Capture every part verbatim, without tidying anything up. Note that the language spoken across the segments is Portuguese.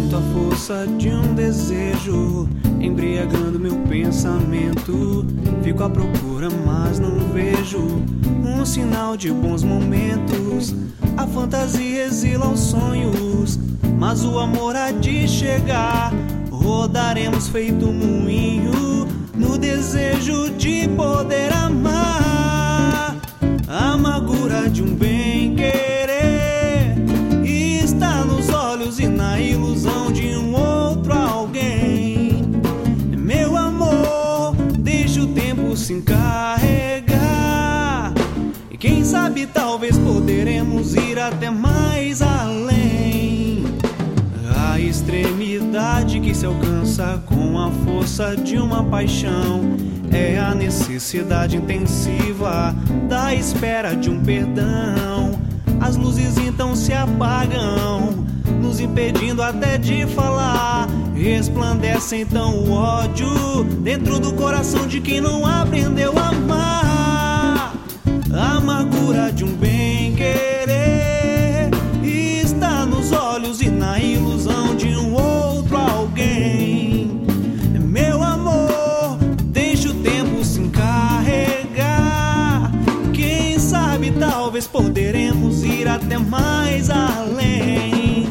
Sinto a força de um desejo embriagando meu pensamento. Fico à procura, mas não vejo um sinal de bons momentos. A fantasia exila os sonhos, mas o amor há de chegar. Rodaremos feito um moinho no desejo de poder amar. A amargura de um bem-querer está nos olhos e na ilusão de um outro alguém. Meu amor, deixa o tempo se encarregar, e quem sabe talvez poderemos ir até mais além. A extremidade que se alcança com a força de uma paixão é a necessidade intensiva da espera de um perdão. As luzes então se apagam, nos impedindo até de falar. Resplandece então o ódio dentro do coração de quem não aprendeu a amar. A amargura de um bem-querer está nos olhos e na ilusão de um outro alguém. Meu amor, deixa o tempo se encarregar, quem sabe talvez poderemos ir até mais além.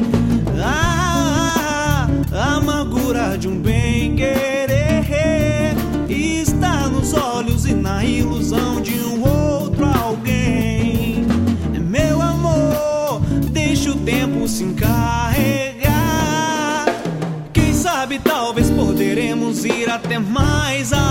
Ah, a amargura de um bem-querer está nos olhos e na ilusão de um outro alguém. Meu amor, deixa o tempo se encarregar, quem sabe talvez poderemos ir até mais além.